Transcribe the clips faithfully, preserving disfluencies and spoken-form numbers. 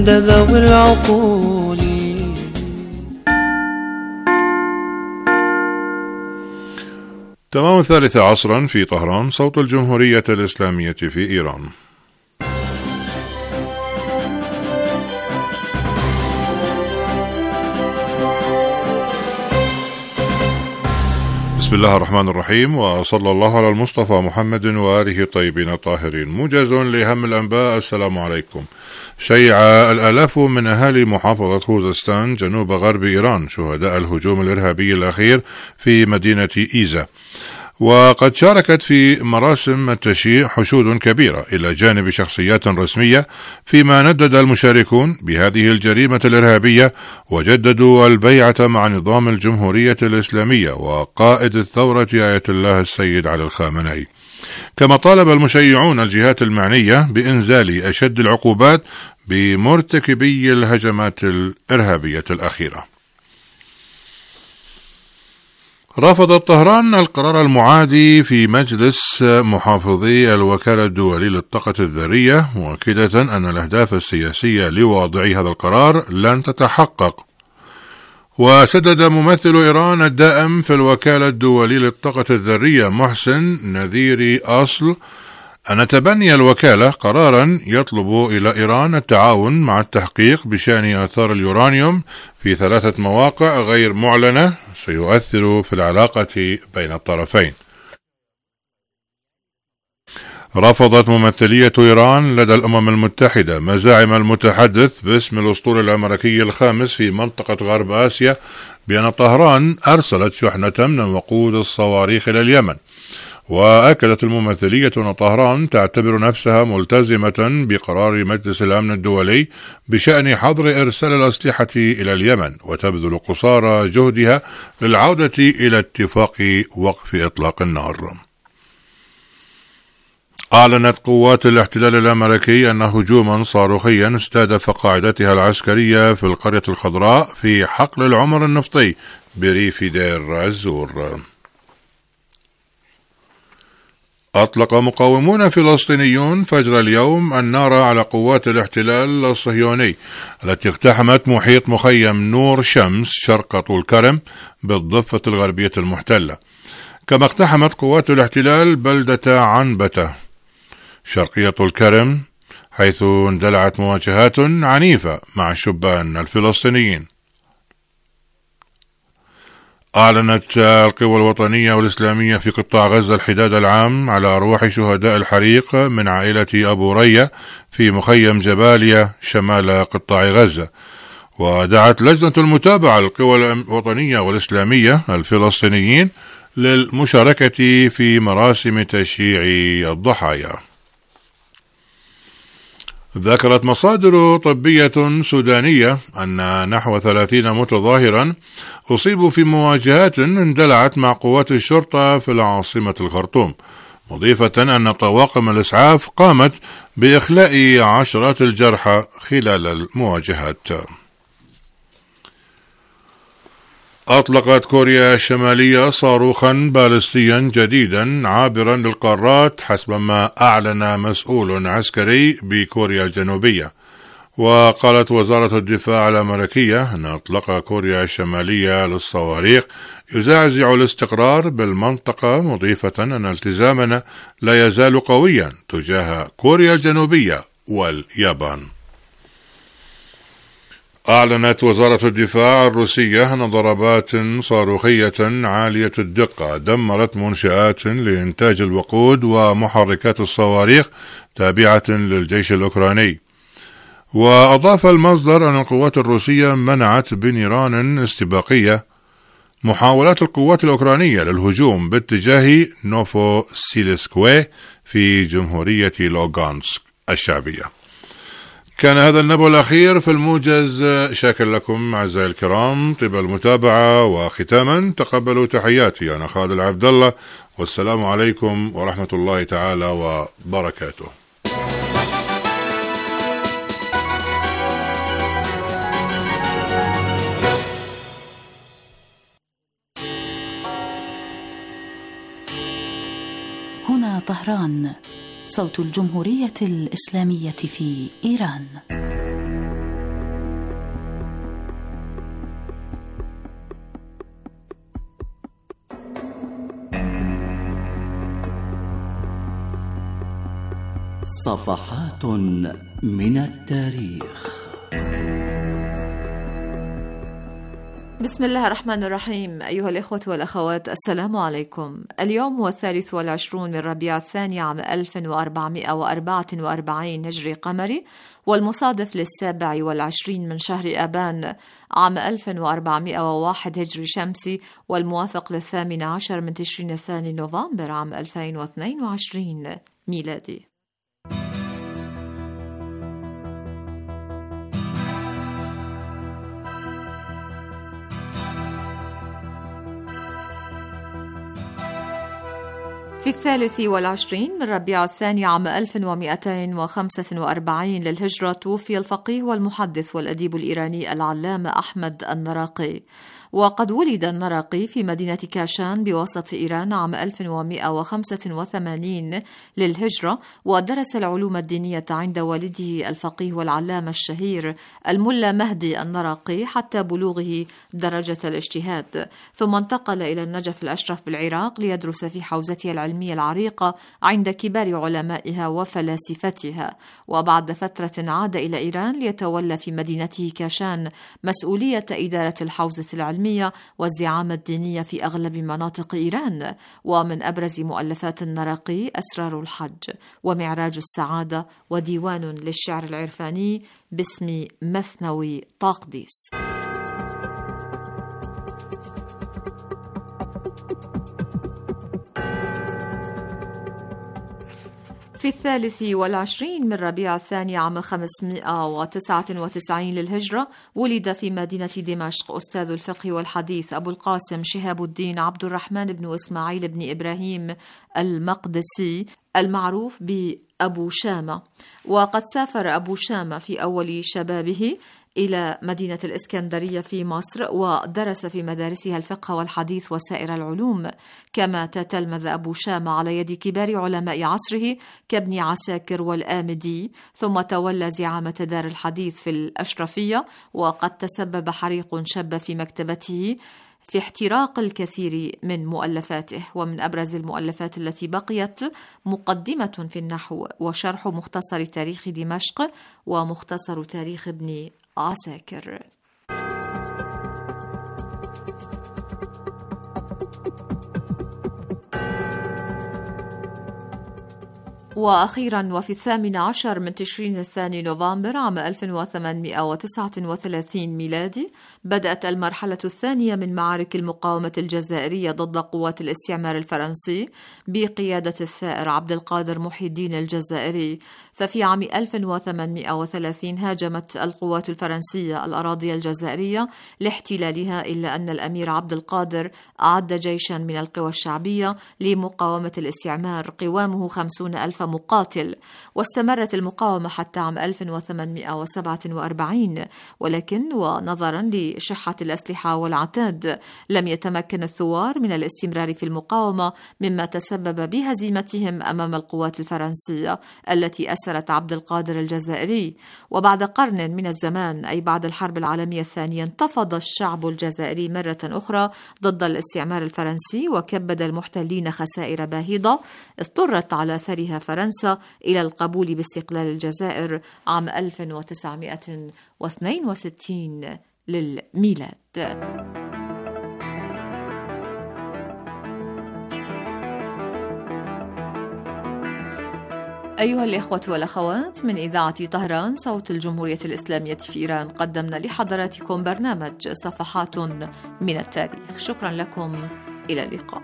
عند ذوي العقول. تمام الثالثة عصرا في طهران، صوت الجمهورية الإسلامية في إيران. بسم الله الرحمن الرحيم، وصلى الله على المصطفى محمد وآله الطيبين الطاهرين. موجز لأهم الأنباء. السلام عليكم. شيع الآلاف من أهالي محافظة خوزستان جنوب غرب إيران شهداء الهجوم الإرهابي الأخير في مدينة إيزا، وقد شاركت في مراسم التشييع حشود كبيرة إلى جانب شخصيات رسمية، فيما ندد المشاركون بهذه الجريمة الإرهابية وجددوا البيعة مع نظام الجمهورية الإسلامية وقائد الثورة آية الله السيد علي الخامنئي. كما طالب المشيعون الجهات المعنية بإنزال أشد العقوبات بمرتكبي الهجمات الإرهابية الأخيرة. رفضت طهران القرار المعادي في مجلس محافظي الوكالة الدولية للطاقة الذرية، مؤكدة أن الأهداف السياسية لواضعي هذا القرار لن تتحقق. وشدد ممثل إيران الدائم في الوكالة الدولية للطاقة الذرية محسن نذيري أصل أن تبني الوكالة قرارا يطلب إلى إيران التعاون مع التحقيق بشأن آثار اليورانيوم في ثلاثة مواقع غير معلنة سيؤثر في العلاقة بين الطرفين. رفضت ممثلية إيران لدى الأمم المتحدة مزاعم المتحدث باسم الأسطول الأمريكي الخامس في منطقة غرب آسيا بأن طهران أرسلت شحنة من وقود الصواريخ إلى اليمن. وأكدت الممثلية أن طهران تعتبر نفسها ملتزمة بقرار مجلس الأمن الدولي بشأن حظر إرسال الأسلحة إلى اليمن، وتبذل قصارى جهدها للعودة إلى اتفاق وقف إطلاق النار. أعلنت قوات الاحتلال الأمريكي أن هجوما صاروخيا استهدف قاعدتها العسكرية في القرية الخضراء في حقل العمر النفطي بريف دير الزور. أطلق مقاومون فلسطينيون فجر اليوم النار على قوات الاحتلال الصهيوني التي اقتحمت محيط مخيم نور شمس شرق طول كرم بالضفة الغربية المحتلة. كما اقتحمت قوات الاحتلال بلدة عنبتة شرقية طول كرم، حيث اندلعت مواجهات عنيفة مع الشبان الفلسطينيين. أعلنت القوى الوطنية والإسلامية في قطاع غزة الحداد العام على أرواح شهداء الحريق من عائلة أبو ريا في مخيم جباليا شمال قطاع غزة. ودعت لجنة المتابعة للقوى الوطنية والإسلامية الفلسطينيين للمشاركة في مراسم تشييع الضحايا. ذكرت مصادر طبية سودانية أن نحو ثلاثين متظاهرا أصيبوا في مواجهات اندلعت مع قوات الشرطة في العاصمة الخرطوم، مضيفة أن طواقم الإسعاف قامت بإخلاء عشرات الجرحى خلال المواجهات. أطلقت كوريا الشمالية صاروخا باليستيا جديدا عابرا للقارات حسب ما أعلن مسؤول عسكري بكوريا الجنوبية. وقالت وزارة الدفاع الأمريكية أن إطلاق كوريا الشمالية للصواريخ يزعزع الاستقرار بالمنطقة، مضيفة أن التزامنا لا يزال قويا تجاه كوريا الجنوبية واليابان. أعلنت وزارة الدفاع الروسية أن ضربات صاروخية عالية الدقة دمرت منشآت لإنتاج الوقود ومحركات الصواريخ تابعة للجيش الأوكراني. وأضاف المصدر أن القوات الروسية منعت بنيران استباقية محاولات القوات الأوكرانية للهجوم باتجاه نوفوسيلسكوي في جمهورية لوغانسك الشعبية. كان هذا النبأ الأخير في الموجز. شاكر لكم أعزائي الكرام طيب المتابعة، وختاما تقبلوا تحياتي أنا خالد عبد الله، والسلام عليكم ورحمة الله تعالى وبركاته. هنا طهران، صوت الجمهورية الإسلامية في إيران. صفحات من التاريخ. بسم الله الرحمن الرحيم. أيها الإخوة والأخوات، السلام عليكم. اليوم هو الثالث والعشرون من ربيع الثاني عام ألف وأربعمائة وأربعة وأربعين هجري قمري، والمصادف للسابع والعشرين من شهر آبان عام ألف وأربعمائة وواحد هجري شمسي، والموافق للثامن عشر من تشرين الثاني نوفمبر عام ألفين واثنين وعشرين ميلادي. في الثالث والعشرين من ربيع الثاني عام ألف ومئتين وخمسة وأربعين للهجرة توفي الفقيه والمحدث والأديب الإيراني العلامة أحمد النراقي. وقد ولد النراقي في مدينة كاشان بوسط إيران عام ألف ومئة وخمسة وثمانين للهجرة، ودرس العلوم الدينية عند والده الفقيه والعلامة الشهير الملا مهدي النراقي حتى بلوغه درجة الاجتهاد، ثم انتقل إلى النجف الأشرف بالعراق ليدرس في حوزتها العلمية العريقة عند كبار علمائها وفلاسفتها، وبعد فترة عاد إلى إيران ليتولى في مدينته كاشان مسؤولية إدارة الحوزة العلمية والزعامة الدينية في أغلب مناطق إيران. ومن أبرز مؤلفات النراقي أسرار الحج ومعراج السعادة وديوان للشعر العرفاني باسم مثنوي طاقديس. في الثالث والعشرين من ربيع الثاني عام خمسمائة وتسعة وتسعين للهجرة ولد في مدينة دمشق أستاذ الفقه والحديث أبو القاسم شهاب الدين عبد الرحمن بن إسماعيل بن إبراهيم المقدسي المعروف بأبو شامة. وقد سافر أبو شامة في أول شبابه إلى مدينة الإسكندرية في مصر، ودرس في مدارسها الفقه والحديث وسائر العلوم، كما تتلمذ أبو شامة على يد كبار علماء عصره كابن عساكر والآمدي، ثم تولى زعامة دار الحديث في الأشرفية. وقد تسبب حريق شب في مكتبته في احتراق الكثير من مؤلفاته، ومن أبرز المؤلفات التي بقيت مقدمة في النحو وشرح مختصر تاريخ دمشق ومختصر تاريخ ابن عساكر. وأخيرا وفي الثامن عشر من تشرين الثاني نوفمبر عام ألف وثمانمائة وتسعة وثلاثين ميلادي بدأت المرحلة الثانية من معارك المقاومة الجزائرية ضد قوات الاستعمار الفرنسي بقيادة الثائر عبد القادر محي الدين الجزائري. ففي عام ألف وثمانمائة وثلاثين هاجمت القوات الفرنسية الأراضي الجزائرية لاحتلالها، إلا أن الأمير عبد القادر أعد جيشا من القوى الشعبية لمقاومة الاستعمار قوامه خمسون ألف مقاتل، واستمرت المقاومة حتى عام ألف وثمانمائة وسبعة وأربعين، ولكن ونظرا لشحة الأسلحة والعتاد لم يتمكن الثوار من الاستمرار في المقاومة، مما تسبب بهزيمتهم أمام القوات الفرنسية التي أسرت عبد القادر الجزائري. وبعد قرن من الزمان، أي بعد الحرب العالمية الثانية، انتفض الشعب الجزائري مرة أخرى ضد الاستعمار الفرنسي، وكبد المحتلين خسائر باهظة اضطرت على أثرها فرنسا إلى القبول باستقلال الجزائر عام ألف وتسعمائة واثنين وستين للميلاد. أيها الإخوة والأخوات، من إذاعة طهران صوت الجمهورية الإسلامية في إيران، قدمنا لحضراتكم برنامج صفحات من التاريخ. شكرا لكم، إلى اللقاء.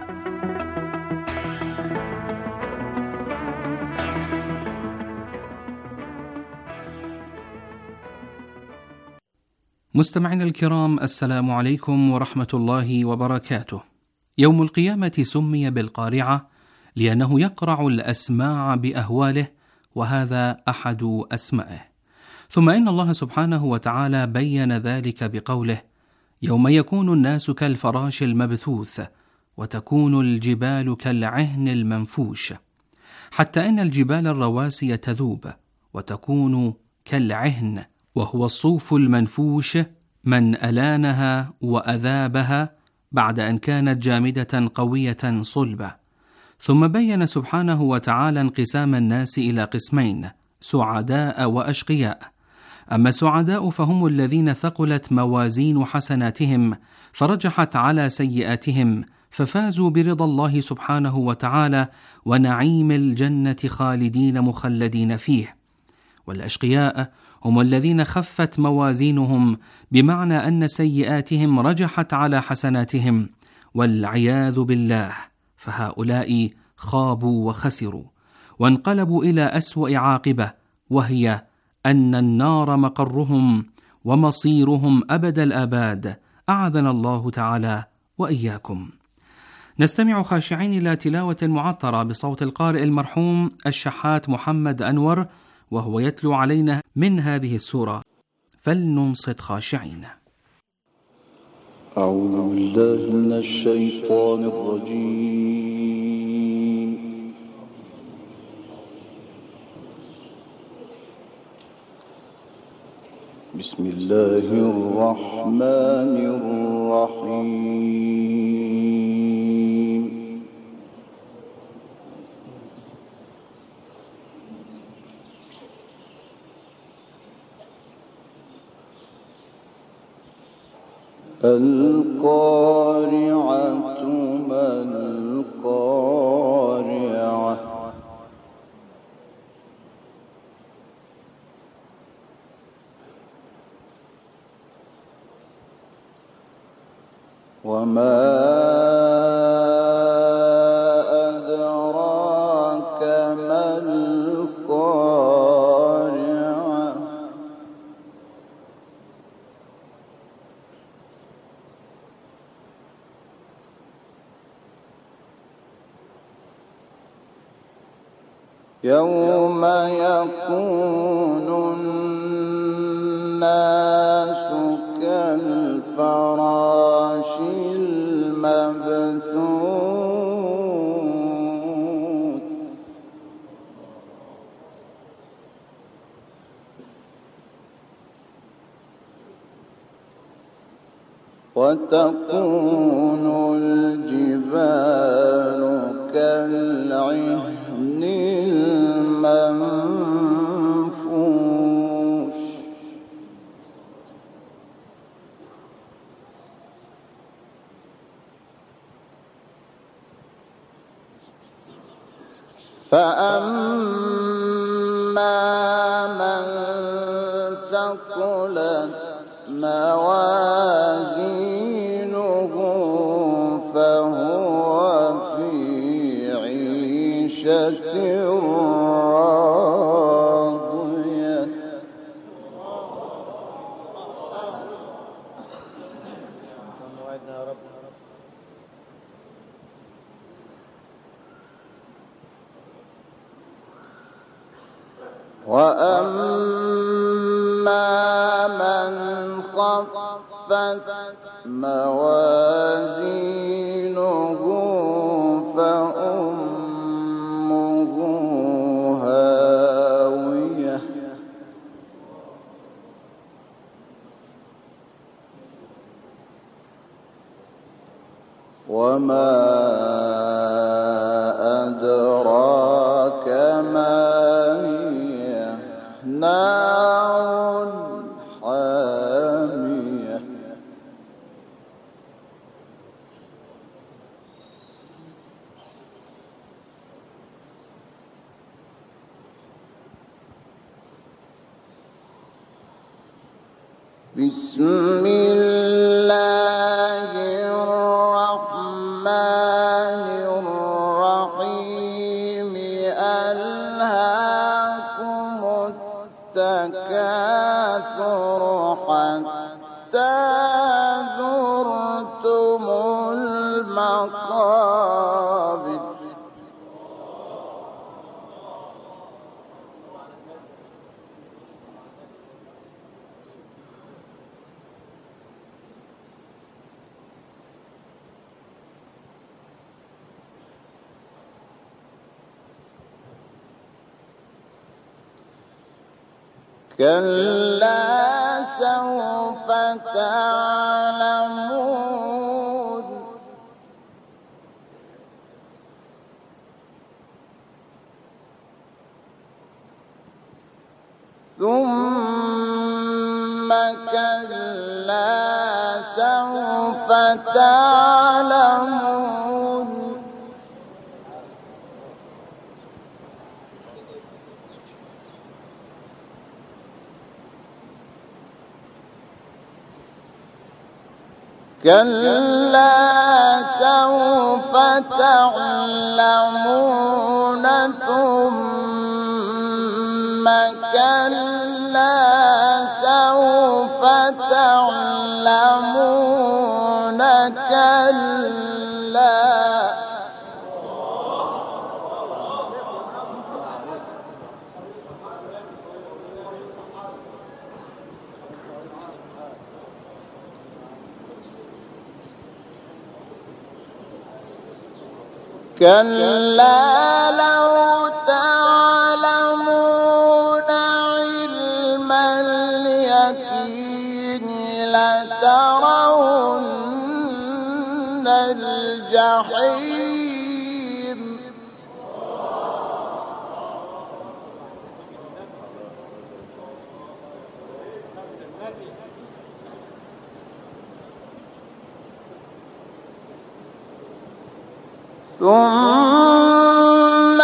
مستمعينا الكرام، السلام عليكم ورحمة الله وبركاته. يوم القيامة سمي بالقارعة لأنه يقرع الأسماع بأهواله، وهذا أحد أسمائه. ثم إن الله سبحانه وتعالى بين ذلك بقوله: يوم يكون الناس كالفراش المبثوث وتكون الجبال كالعهن المنفوش، حتى إن الجبال الرواسي تذوب وتكون كالعهن، وهو الصوف المنفوش من ألانها وأذابها بعد أن كانت جامدة قوية صلبة، ثم بين سبحانه وتعالى انقسام الناس إلى قسمين: سعداء وأشقياء. أما السعداء فهم الذين ثقلت موازين حسناتهم فرجحت على سيئاتهم، ففازوا برضا الله سبحانه وتعالى ونعيم الجنة خالدين مخلدين فيه. والأشقياء هم الذين خفت موازينهم، بمعنى أن سيئاتهم رجحت على حسناتهم، والعياذ بالله، فهؤلاء خابوا وخسروا وانقلبوا إلى أسوأ عاقبة، وهي أن النار مقرهم ومصيرهم أبد الآباد، أعاذنا الله تعالى وإياكم. نستمع خاشعين إلى تلاوة معطرة بصوت القارئ المرحوم الشحات محمد أنور، وهو يتلو علينا من هذه السورة، فلننصت خاشعين. أعوذ بالله من الشيطان الرجيم. بسم الله الرحمن الرحيم. القارعة ما القارعة وما أدراك ما القارعة يوم يكون الناس كالفراش المبثوث وتكون الجبال كالعهن المنفوش فأما من ثقلت موازينه فهو في عيشة راضية وأما من خفت موازينه فأمه هاوية وما أدراك ما هي نار حامية بسم الله الرحمن الرحيم. ألهاكم التكاثر حتى زرتم المقابر كلا سوف تعلمون كلا سوف تعلمون كلا سوف تعلمون ثم كلا سوف تعلمون كلا كلا لو تعلمون علم اليقين لترون الجحيم ثم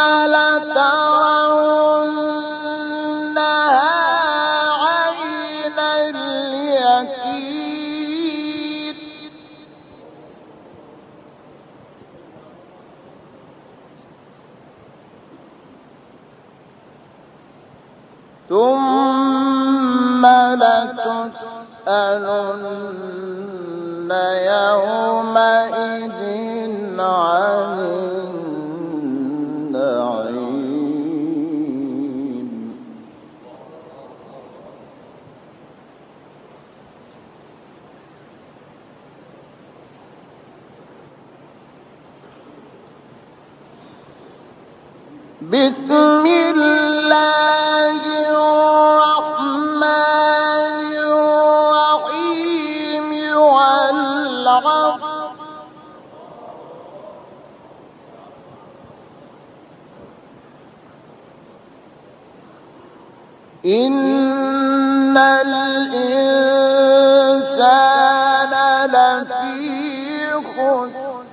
لترونها عين اليقين ثم لتسألن يومئذ عن النعيم بسم الله الرحمن الرحيم والعصر إن الإنسان لفي خسر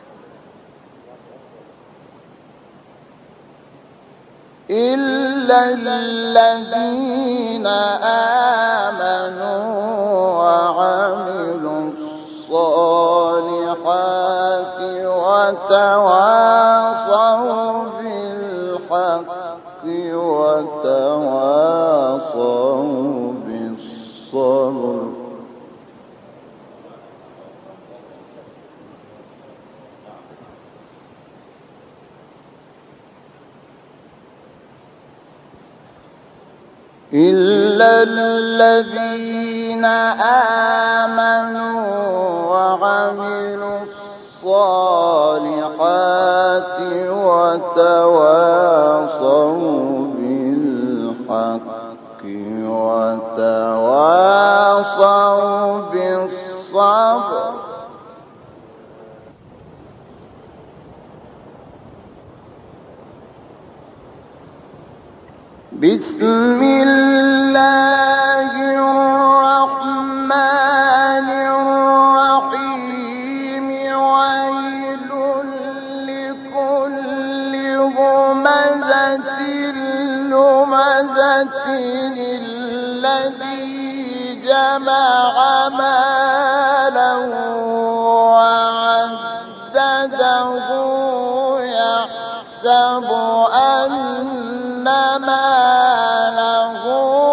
إلا الذين آمنوا وعملوا الصالحات وتواصوا بالحق وتواصوا بالصبر إلا الذين آمنوا وعملوا الصالحات وتواصوا بالحق وتواصوا بالصبر بسم الله الرحمن الرحيم ويل لكل همزة لمزة الذي جمع مالا وعدده يحسب أن ماله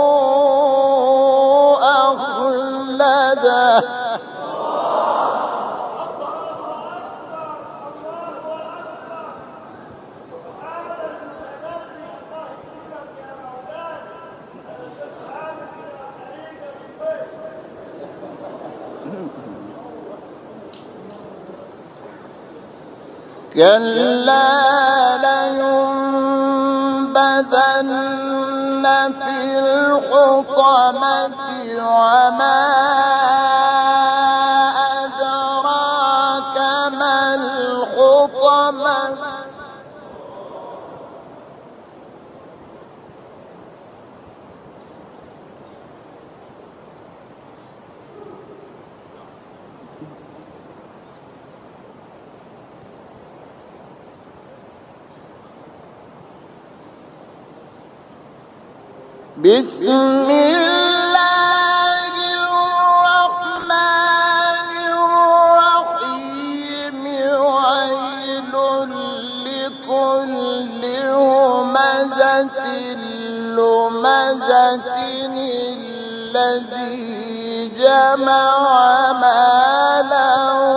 أخلده كلا لينبذن في الحطمة وما أدراك ما الحطمة بسم الله الرحمن الرحيم ويل لكل همزة لمزة الذي جمع مالا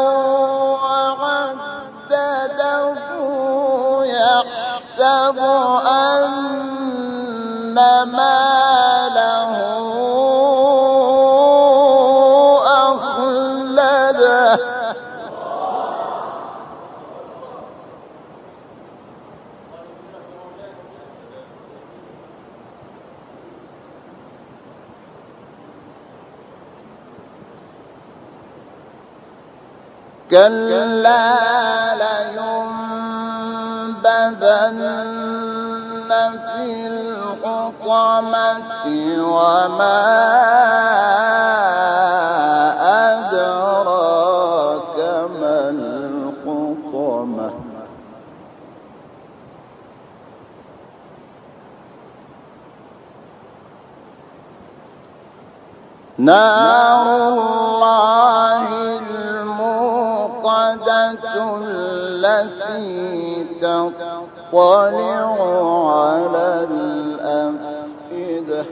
وعدده يحسب أن ماله أخلده كلا لينبذن في الحطمة وما أدراك ما الحطمة نار الله الموقدة التي تطلع على الأفئدة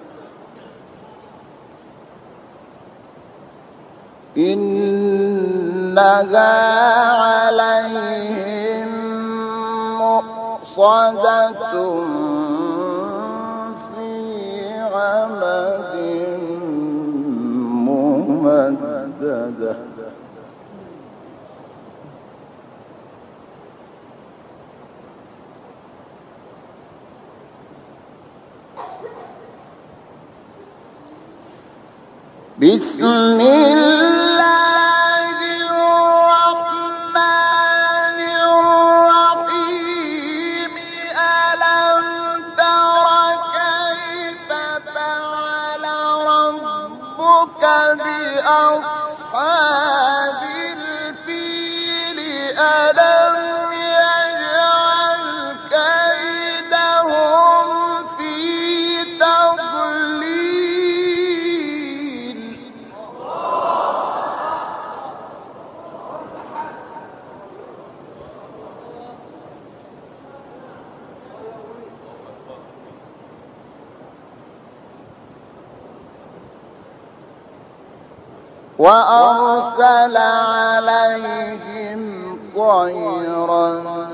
إنها عليهم مؤصدة في عمد ممددة بسم الله الرحمن الرحيم ألم تر كيف فعل ربك بأصحاب الفيل ألم يجعل كيدهم في تضليل وأرسل عليهم طيرا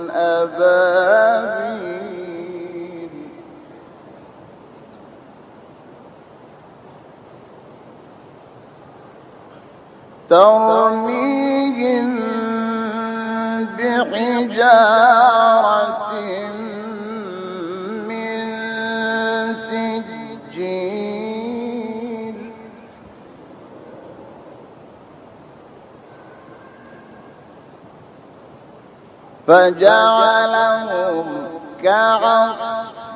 أبابيل ترميهم بحجارة من سجيل فجعلهم كعصف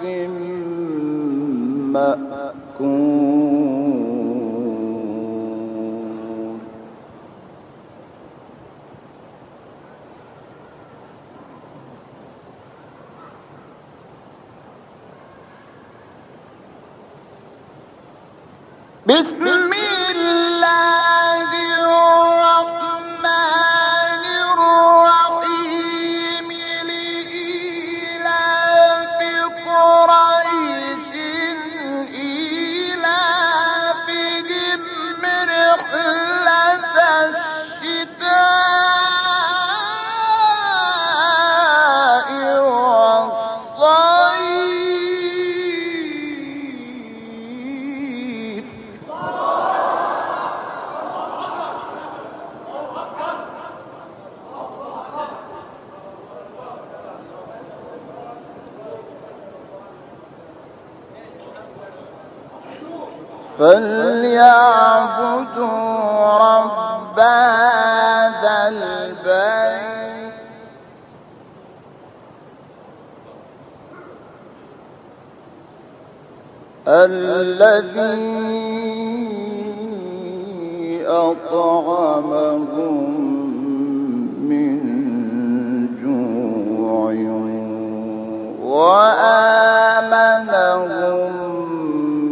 مأكول بسم الله الرحمن الرحيم لإيلاف قريش إيلافهم رحلة الشتاء والصيف فليعبدوا رب هذا البيت الذي أطعمهم من جوع وآمنهم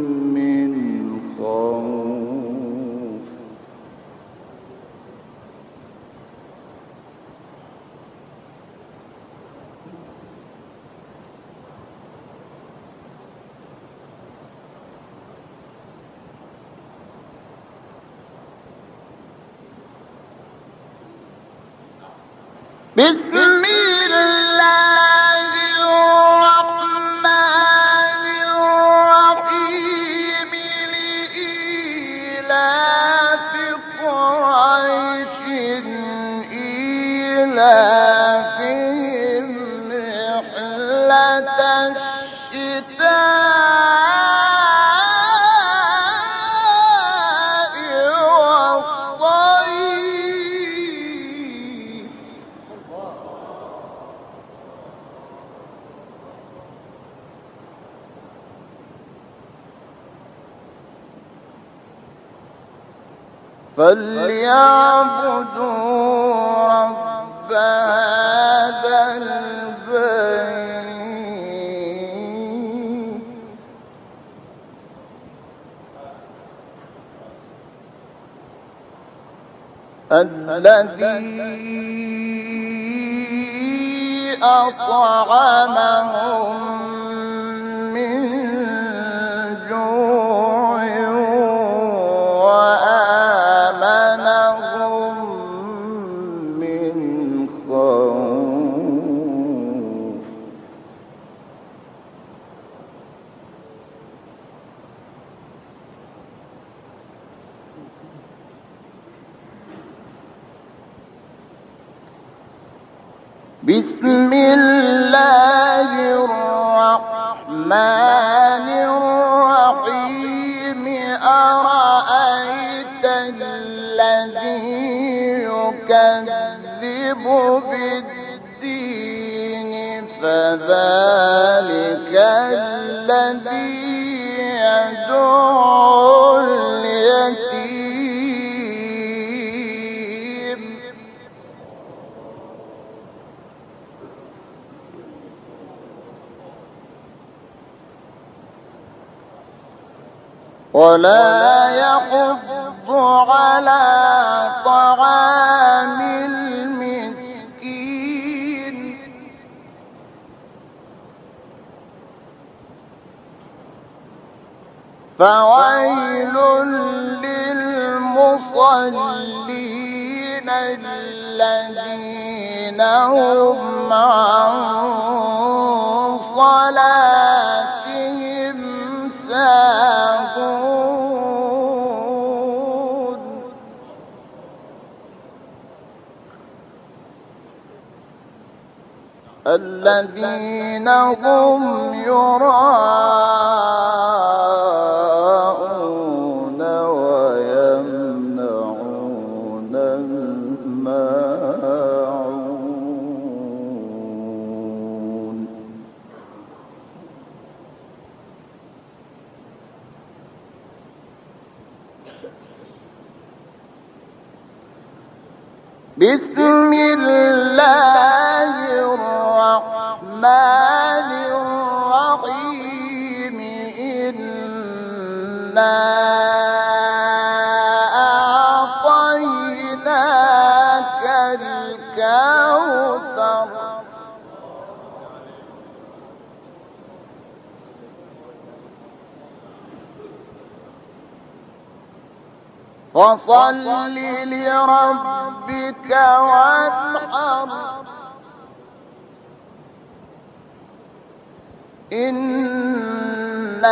بسم الله الرحمن الرحيم لإيلاف قريش إيلافهم رحلة الشتاء والصيف فليعبدوا رب هذا البيت الذي أطعمهم من جوع وآمنهم من خوف بسم الله الرحمن الرحيم أرأيت الذي يكذب بالدين فذلك الذي يدعو اليتيم ولا يحض على طعام المسكين فويل للمصلين الذين هم عن صلاتهم ساهون الذين هم يراءون ويمنعون الماعون بسم الله الرحمن الرحيم إنا أعطيناك الكوثر فصل لربك وانحر إن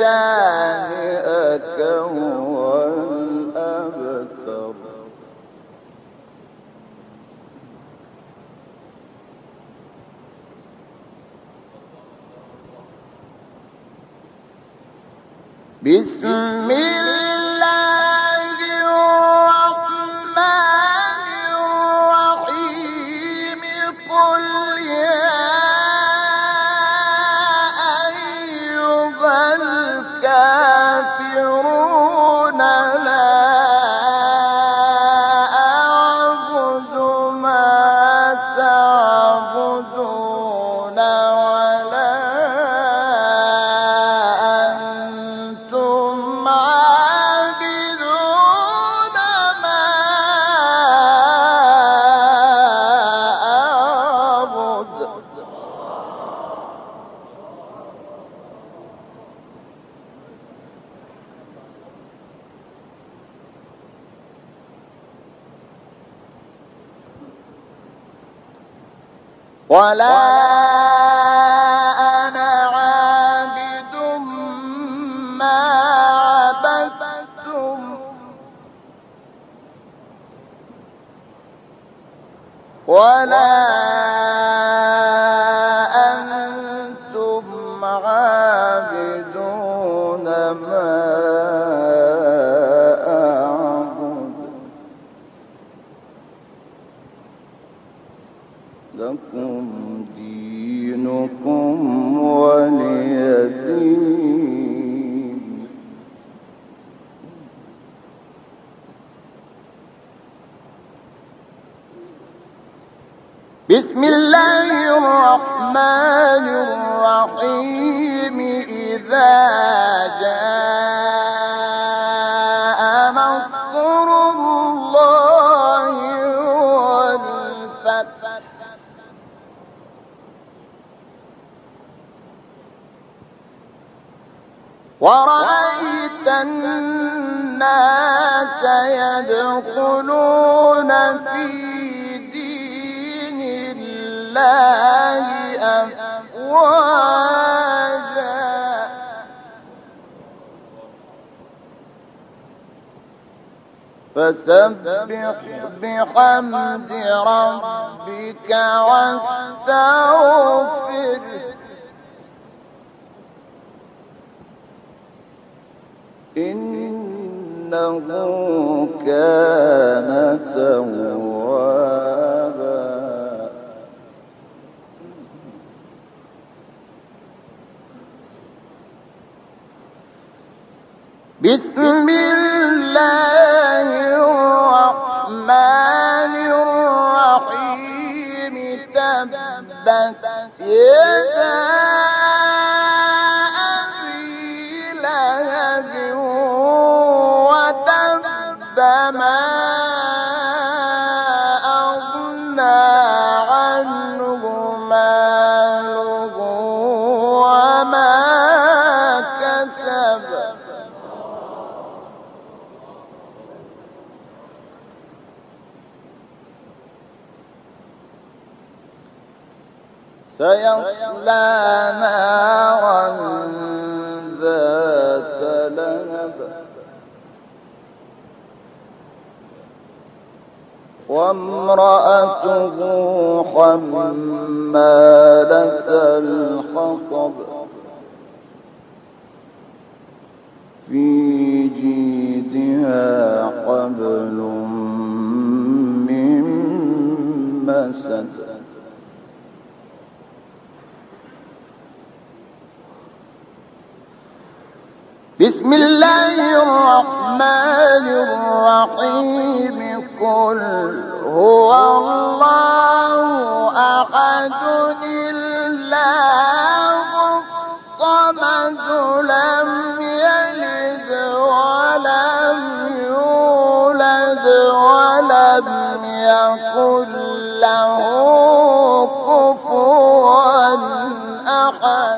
شانئك هو الأبتر بسم الله الرحمن الرحيم قل يا أيها الكافرون لا أعبد ما تعبدون ولا أنتم عابدون ولا أنا عابد ما عبدتم ولا أنتم عابدون ما أعبد لكم دينكم ولي دين. بسم الله الرحمن الرحيم. إذا جاء نصر الله والفتح ورأيت الناس يدخلون في دين الله أفواجا فسبح بحمد ربك واستغفره إنه كان توابا. بسم الله الرحمن الرحيم. تبت يدا أبي لهب وتب ما أغنى عنه ماله وما كسب سيصلى نارا ذات لهب وامرأته حمالة الحطب في جيدها حبل من مسد بسم الله الرحمن الرحيم. قل هو الله أحد الله الصمد لم يلد ولم يولد ولم يكن له كفوا أحد.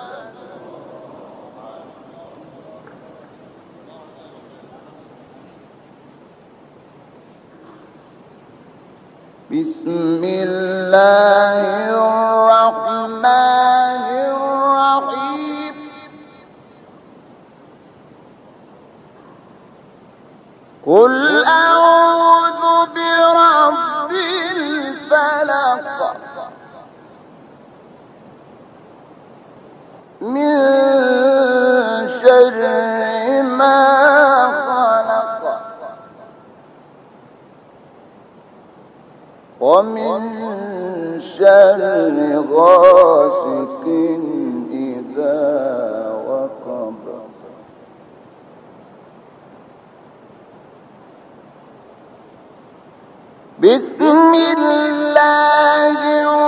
بسم الله الرحمن الرحيم. قل أعوذ برب الفلق من شر ما خلق ومن شر غاسق إذا وقب بسم الله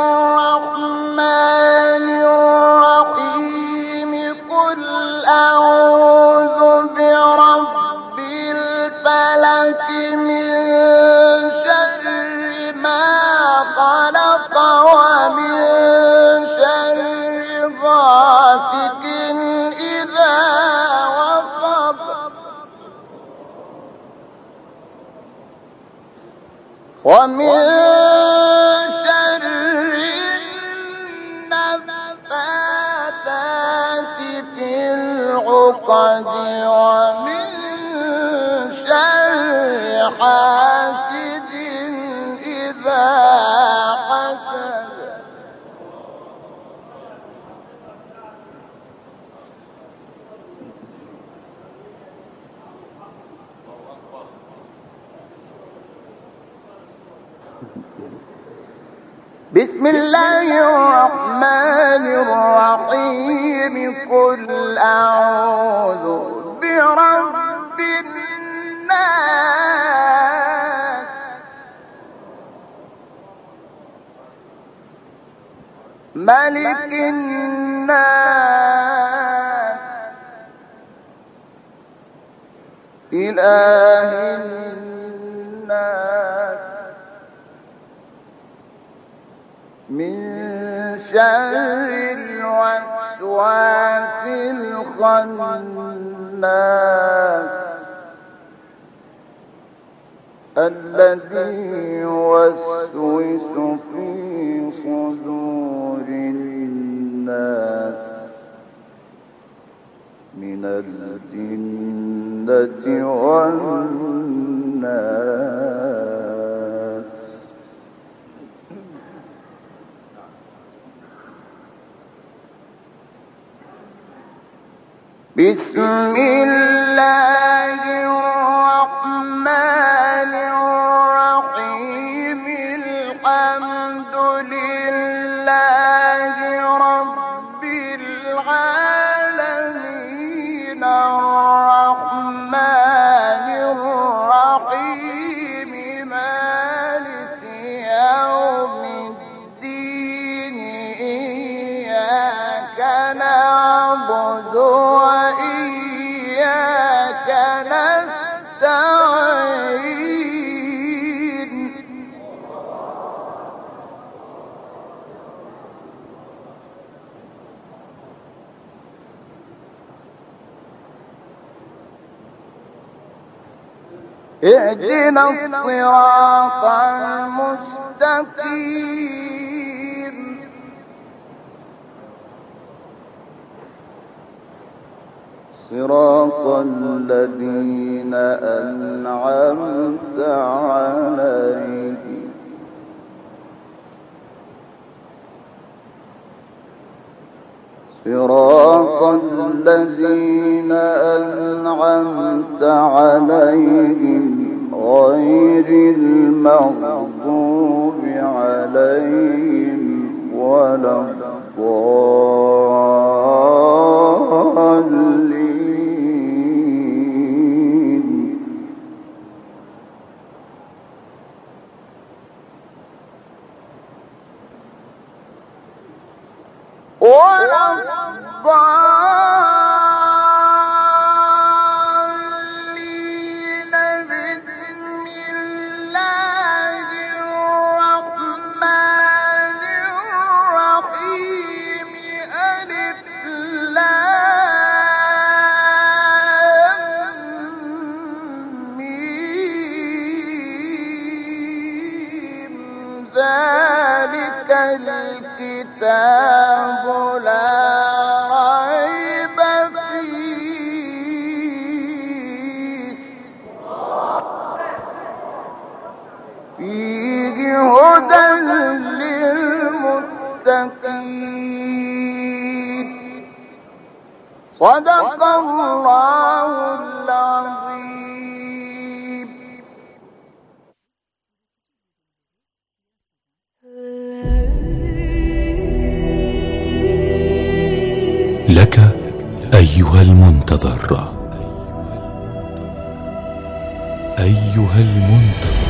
الرحمن الرحيم. قل أعوذ برب الفلق من شر ما خلق ومن شر غاسق إذا وقب ومن شر العقد ومن شر حاسد إذا حسد. بسم الله الرحمن الرحيم. قل أعوذ برب الناس ملك الناس إله الناس من شر الوسواس الخناس الذي يوسوس في صدور الناس من الجنة والناس. بسم الله الرحمن الرحيم. الحمد لله رب العالمين الرحمن الرحيم مالك يوم الدين إياك نعبد وإياك نستعين. اهدنا الصراط المستقيم صراط الذين أنعمت عليهم صراط الذين أنعمت عليهم غير المغضوب عليهم ولا الضالين. ولا الضالين. بسم الله الرحمن الرحيم. ألف لام ميم. ذلك الكتاب لا ريب فيه فيه هدى للمتقين. صدق الله العظيم. لك أيها المنتظر، أيها المنتظر،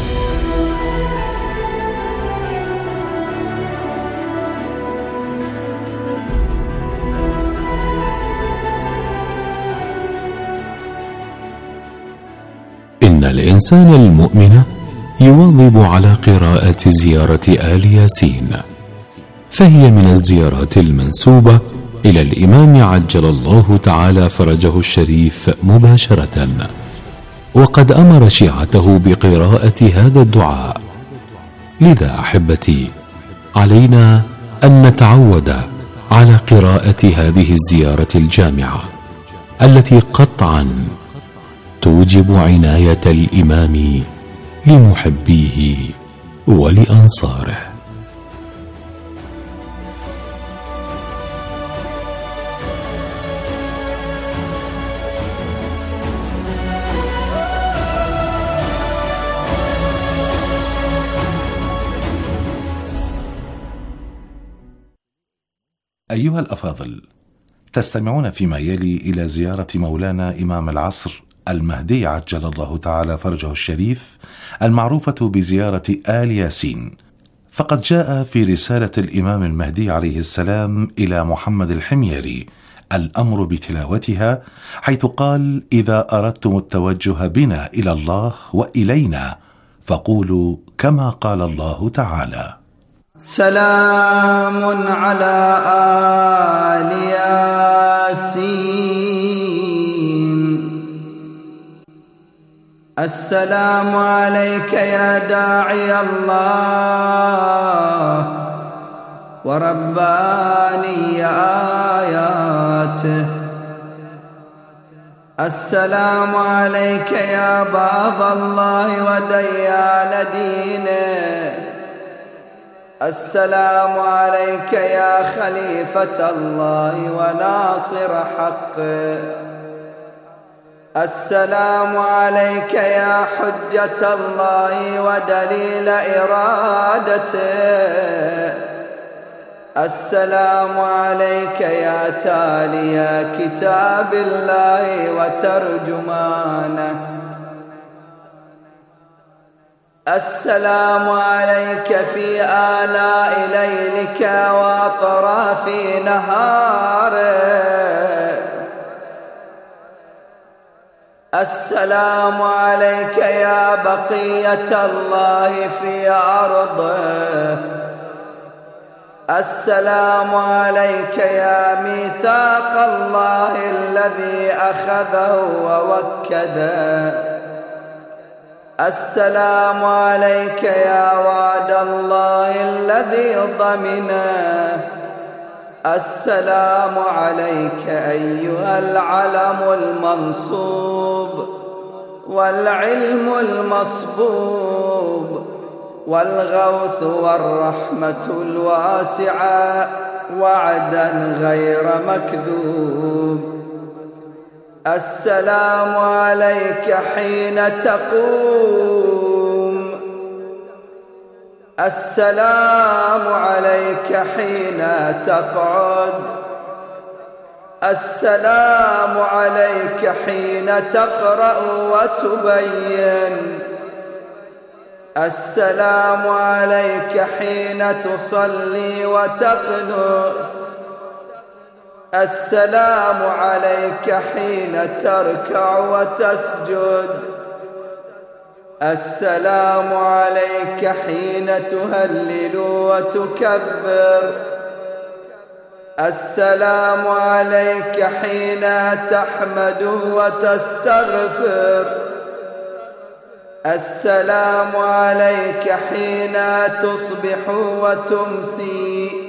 إن الإنسان المؤمن يواظب على قراءة زيارة آل ياسين، فهي من الزيارات المنسوبة إلى الإمام عجل الله تعالى فرجه الشريف مباشرة، وقد أمر شيعته بقراءة هذا الدعاء. لذا أحبتي، علينا أن نتعود على قراءة هذه الزيارة الجامعة، التي قطعا توجب عناية الإمام لمحبيه ولأنصاره. أيها الأفاضل، تستمعون فيما يلي إلى زيارة مولانا إمام العصر المهدي عجل الله تعالى فرجه الشريف، المعروفة بزيارة آل ياسين. فقد جاء في رسالة الإمام المهدي عليه السلام إلى محمد الحميري الأمر بتلاوتها، حيث قال: إذا أردتم التوجه بنا إلى الله وإلينا فقولوا كما قال الله تعالى: سلام على آل ياسين. السلام عليك يا داعي الله ورباني آياته. السلام عليك يا باب الله وديان دينه. السلام عليك يا خليفة الله وناصر حقه. السلام عليك يا حجة الله ودليل إرادته. السلام عليك يا تالي كتاب الله وترجمانه. السلام عليك في آناء ليلك وأطراف نهارك. السلام عليك يا بقية الله في أرضه. السلام عليك يا ميثاق الله الذي أخذه ووكده. السلام عليك يا وعد الله الذي ضمنه. السلام عليك أيها العلم المنصوب والعلم المصبوب والغوث والرحمة الواسعة وعدا غير مكذوب. السلام عليك حين تقوم. السلام عليك حين تقعد. السلام عليك حين تقرأ وتبين. السلام عليك حين تصلي وتقنت. السلام عليك حين تركع وتسجد. السلام عليك حين تهلل وتكبر. السلام عليك حين تحمد وتستغفر. السلام عليك حين تصبح وتمسي.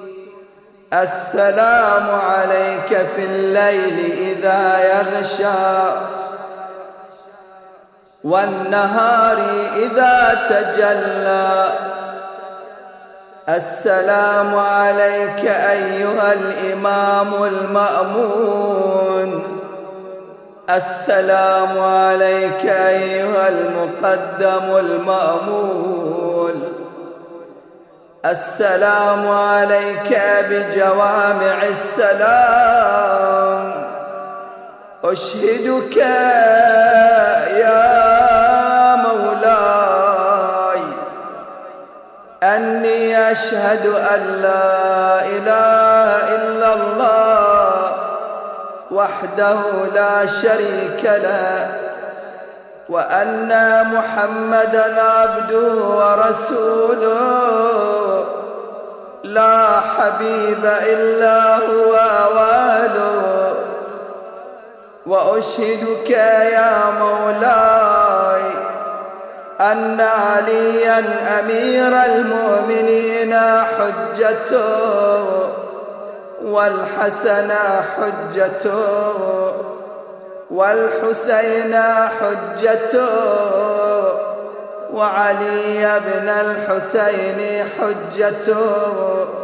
السلام عليك في الليل إذا يغشى والنهار إذا تجلى. السلام عليك أيها الإمام المأمون. السلام عليك أيها المقدم المأمول. السلام عليك بجوامع السلام. أشهدك يا مولاي أني أشهد أن لا إله إلا الله وحده لا شريك له، وأن محمدًا عبده ورسوله لا حبيب إلا هو واله. وأشهدك يا مولاي أن عليا أمير المؤمنين حجته والحسن حجته والحسين حجته وعلي بن الحسين حجته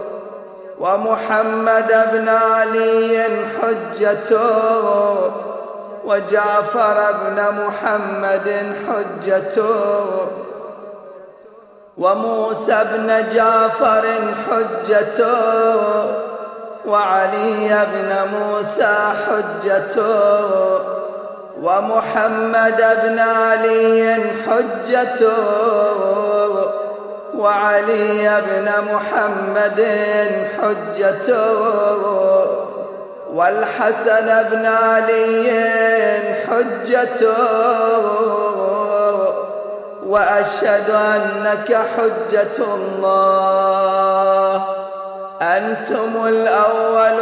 ومحمد بن علي حجته وجعفر بن محمد حجته وموسى بن جعفر حجته وعلي بن موسى حجته ومحمد بن علي حجته وعلي بن محمد حجته والحسن بن علي حجته وأشهد أنك حجة الله أنتم الأول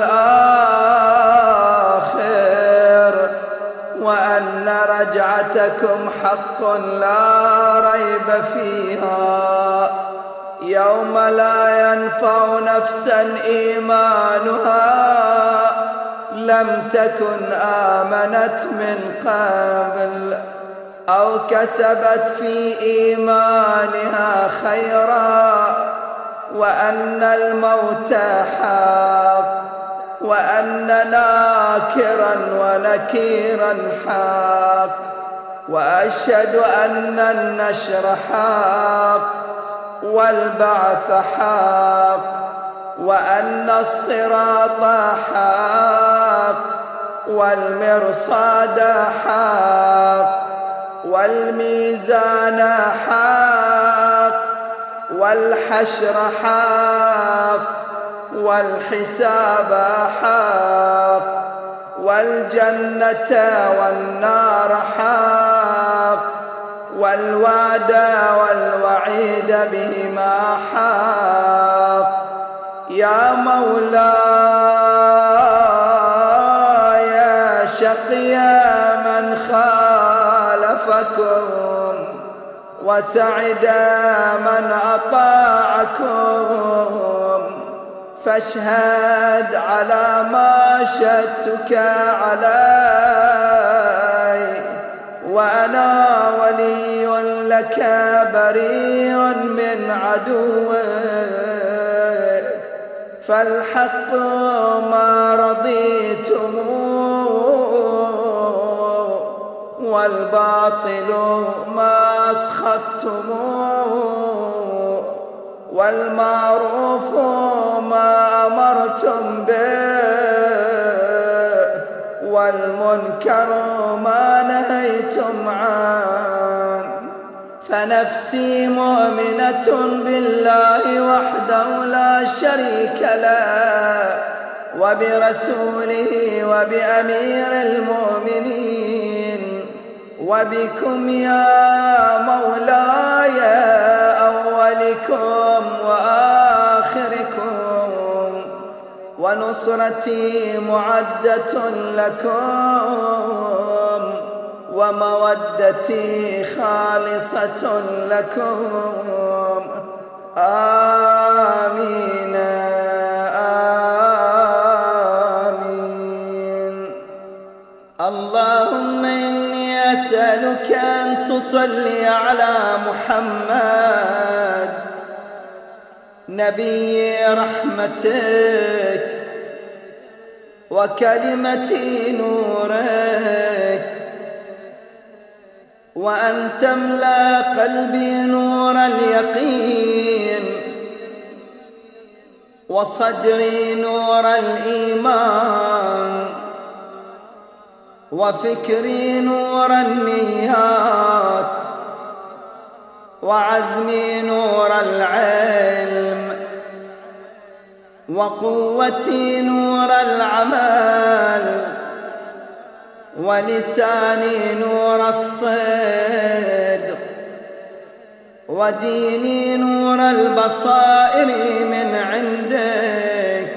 والآخر وأن رجعتكم حق لا ريب فيها يوم لا ينفع نفسا إيمانها لم تكن آمنت من قبل أو كسبت في إيمانها خيرا وأن الموت حق وأن ناكرا ونكيرا حق وأشهد أن النشر حق والبعث حق وأن الصراط حق والمرصاد حق والميزان حق والحشر حق والحساب حق والجنة والنار حق والوعد والوعيد بهما حق يا مولاي شقيا من خالفكم وسعدا من أطاعكم فاشهد على ما شهدتك علي وأنا ولي لك بريء من عدوك فالحق ما رضيتم والباطل ما أسخطتم والمعروف ما أمرتم به والمنكر ما نهيتم عنه فنفسي مؤمنة بالله وحده لا شريك له وبرسوله وبأمير المؤمنين وبكم يا مولاي أولكم وآخركم ونصرتي معدة لكم ومودتي خالصة لكم آمين آمين اللهم إني أسألك أن تصلي على محمد نبي رحمتك وكلمة نورك وأن تملأ قلبي نور اليقين وصدري نور الإيمان وفكري نور النيات وعزمي نور العلم وقوتي نور العمل ولساني نور الصدق وديني نور البصائر من عندك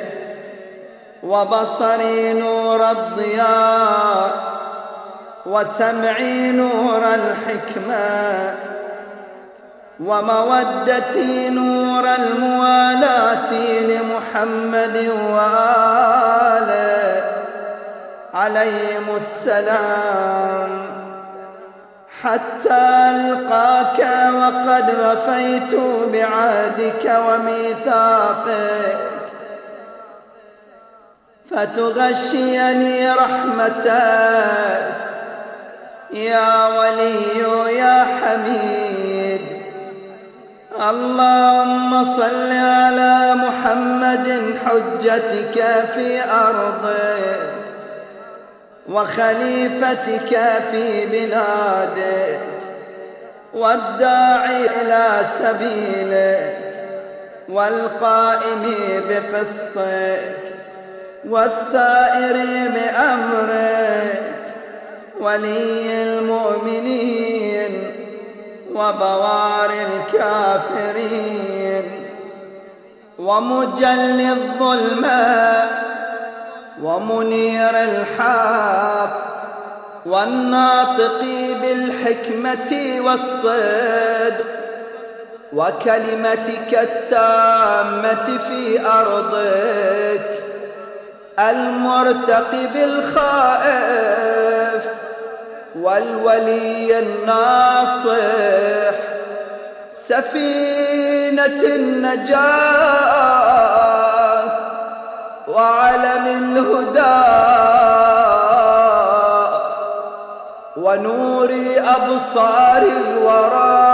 وبصري نور الضياء وسمعي نور الحكمة ومودتي نور الموالاة لمحمد وآله عليهم السلام، حتى ألقاك وقد وفيت بعهدك وميثاقك، فتغشيني رحمتك يا ولي يا حميد. اللهم صل على محمد حجتك في أرضك وخليفتك في بلادك والداعي إلى سبيلك والقائم بقسطك والثائر بأمرك، ولي المؤمنين وبوار الكافرين ومجلي الظلمة ومنير الحق والناطق بالحكمة والصدق وكلمتك التامة في أرضك، المرتقب الخائف والولي الناصح، سفينة النجاة وعلم الهدى ونور أبصار الورى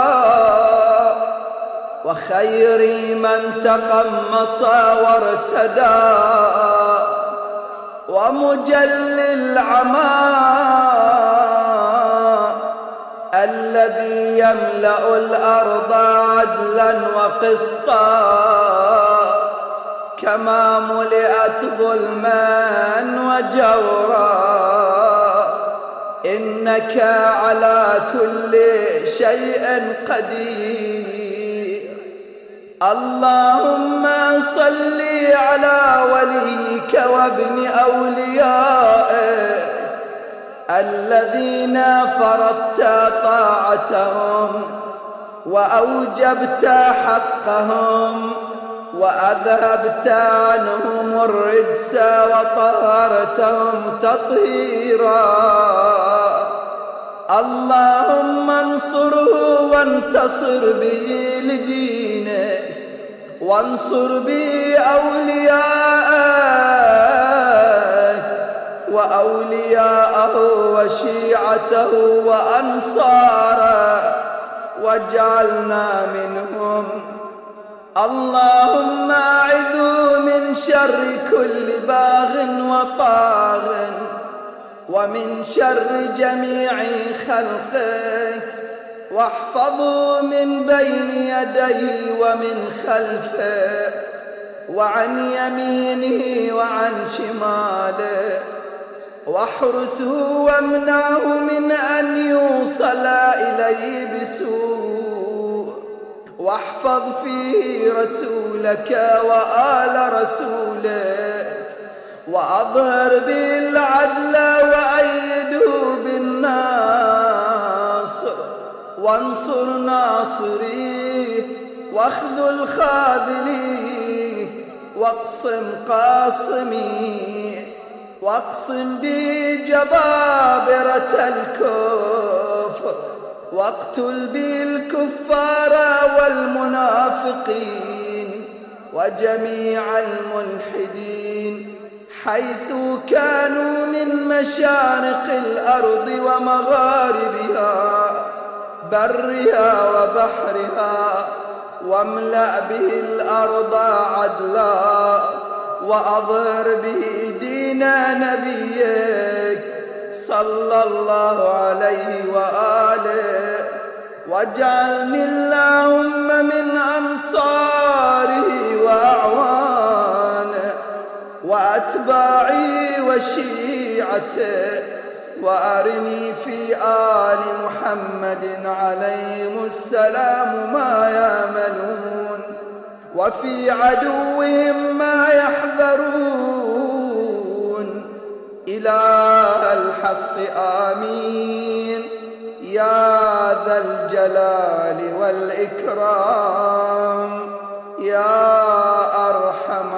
وخير من تقمص وارتدى ومجلي العمى الذي يملأ الأرض عدلا وقسطا كما ملئت ظلما وجورا، إنك على كل شيء قدير. اللهم صل على وليك وابن أوليائك الذين فرضت طاعتهم وأوجبت حقهم وأذهبت عنهم الرجس وطهرتهم تطهيرا. اللهم انصره وانتصر به لدينك وانصر به أولياءك وأولياءه وشيعته وأنصاره واجعلنا منهم. اللهم أعذوا من شر كل باغ وطاغ ومن شر جميع خلقك، واحفظوا من بين يديه ومن خلفه وعن يمينه وعن شماله، واحرسه وامنعه من أن يوصل إليه بسوء، واحفظ فيه رسولك وآل رسولك، وأظهر به العدل وأيده بالناصر، وانصر ناصريه واخذل خاذليه، واقسم قاصميه، واقسم به جبابرة الكفر، واقتل به الكفار والمنافقين وجميع الملحدين حيث كانوا من مشارق الأرض ومغاربها برها وبحرها، واملأ به الأرض عدلا، وأظهر به دين نبيك صلى الله عليه وآله، واجعلني اللهم من أنصاره وأعوانه وأتباعي وشيعته، وأرني في آل محمد عليهم السلام ما يأملون، وفي عدوهم ما يحذرون. إله الحق آمين يا ذا الجلال والإكرام يا أرحم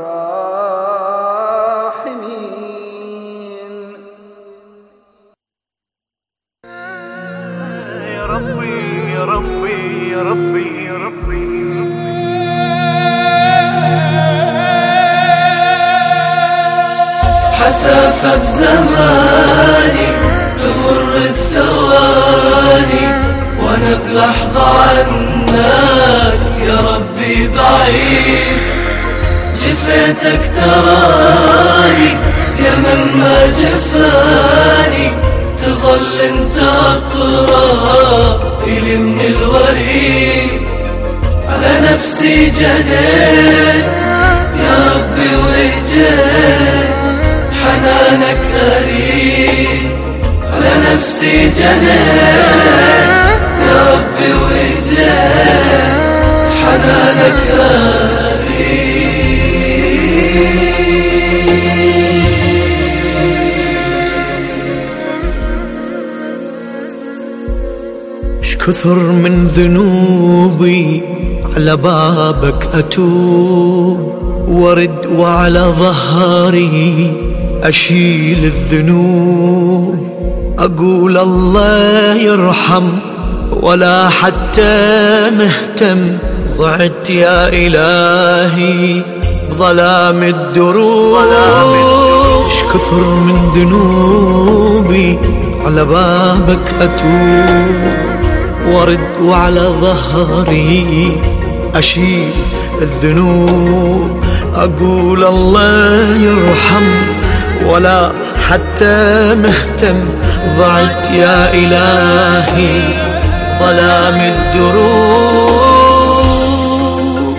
الراحمين. يا ربي يا ربي يا ربي يا ربي حسافة بزماني تمر الثواني وانا بلحظة عنك يا ربي بعيد. جفيتك تراني يا من ما جفاني تظل انت اقرب الي من الوريد. على نفسي جنيت يا ربي وجيت حنانك أريد. على نفسي جنيت يا ربي وجيت حنانك اش كثر من ذنوبي على بابك أتوب ورد وعلى ظهري أشيل الذنوب. أقول الله يرحم ولا حتى مهتم. ضعت يا إلهي ظلام الدروب. اش كثر من ذنوبي على بابك أتوب ورد وعلى ظهري أشيل الذنوب. أقول الله يرحم ولا حتى مهتم. ضعت يا إلهي ظلام الدروب.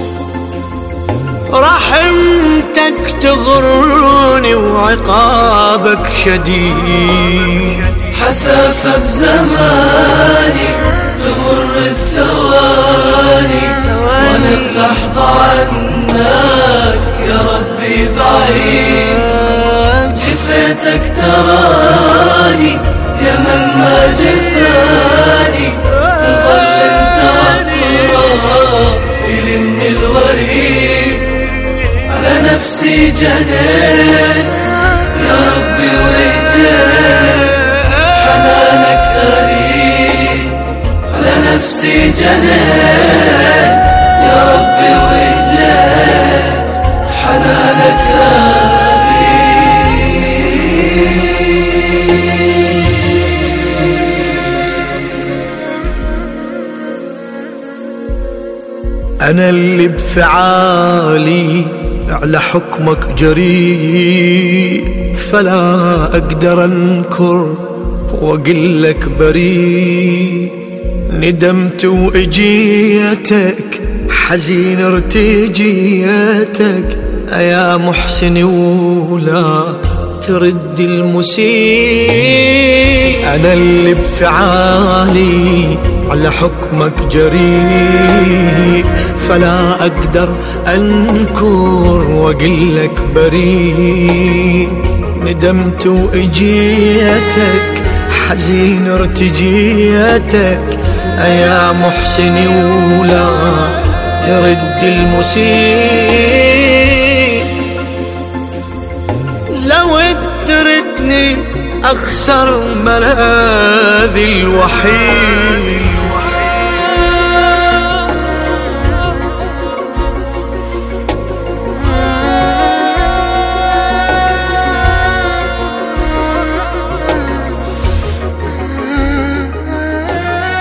رحمتك تغرني وعقابك شديد. حسافة بزماني تمر الثواني وانا بلحظة عنك يا ربي بعيد. جفيتك تراني يا من ما جفاني تظل انت اقرب الي من الوريد. على نفسي جنيت يا ربي وجيت حنانك أريد. على نفسي جنيت يا ربي وجيت حنانك أنا اللي بفعالي على حكمك جريء. فلا أقدر أنكر وأقلك بريء. ندمت وإجيتك حزين ارتجيتك يا محسن ولا ترد المسيء. أنا اللي بفعالي على حكمك جريء. فلا أقدر أنكر وأقلك بريء. ندمت وإجيتك حزين ارتجيتك يا محسن ولا ترد المسيء. لو تردني أخسر ملاذي الوحيد.